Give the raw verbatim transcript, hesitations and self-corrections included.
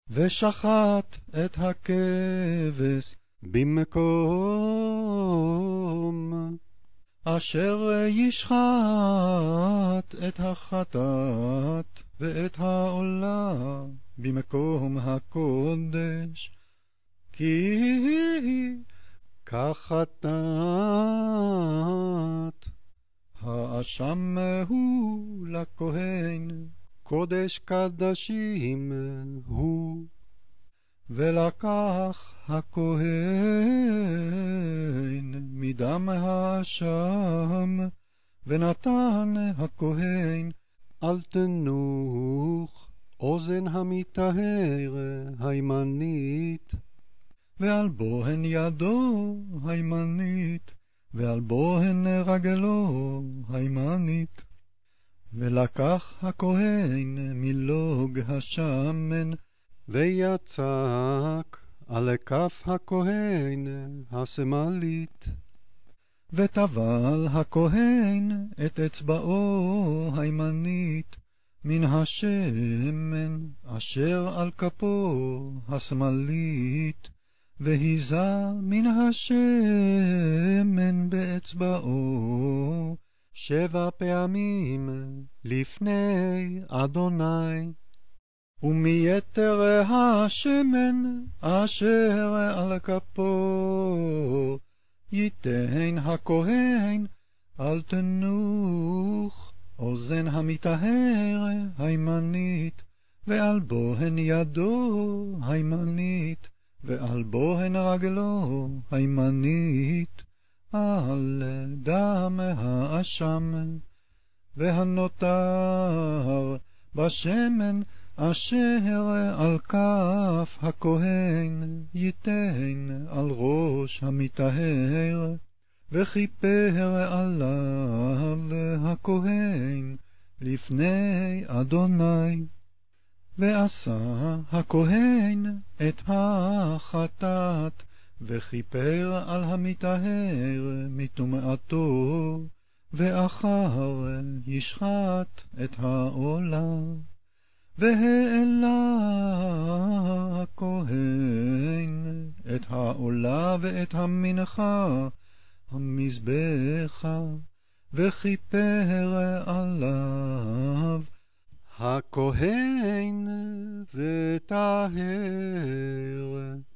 ושחט את הכבש במקום אשר ישחט את החטאת ואת העולה במקום הקודש, כי כחטאת האשם הוא לכהן, קודש קדשים הוא. ולקח הכהן מדם האשם, ונתן הכהן אל תנוח אוזן המטהר הימנית, ועל בוהן ידו הימנית, ועל בוהן רגלו הימנית. ולקח הכהן מלוג השמן, ויצק על כף הכהן השמאלית, וטבל הכהן את אצבעו הימנית מן השמן אשר על כפו השמאלית, והיזה מן השמן באצבעו שבע פעמים לפני אדוני. ומיתר השמן אשר על כפו ייתן הכהן אל תנוח אוזן המטהר הימנית, ועל בוהן ידו הימנית, ועל בוהן רגלו הימנית, על דם האשם. והנותר בשמן אשר על כף הכהן ייתן על ראש המטהר, וכיפר עליו הכהן לפני אדוני. ועשה הכהן את החטאת, וכיפר על המטהר מטומאתו, ואחר ישחט את העולה. והעלה הכהן את העולה ואת המנחה המזבחה, וכיפר עליו הכהן וטהר.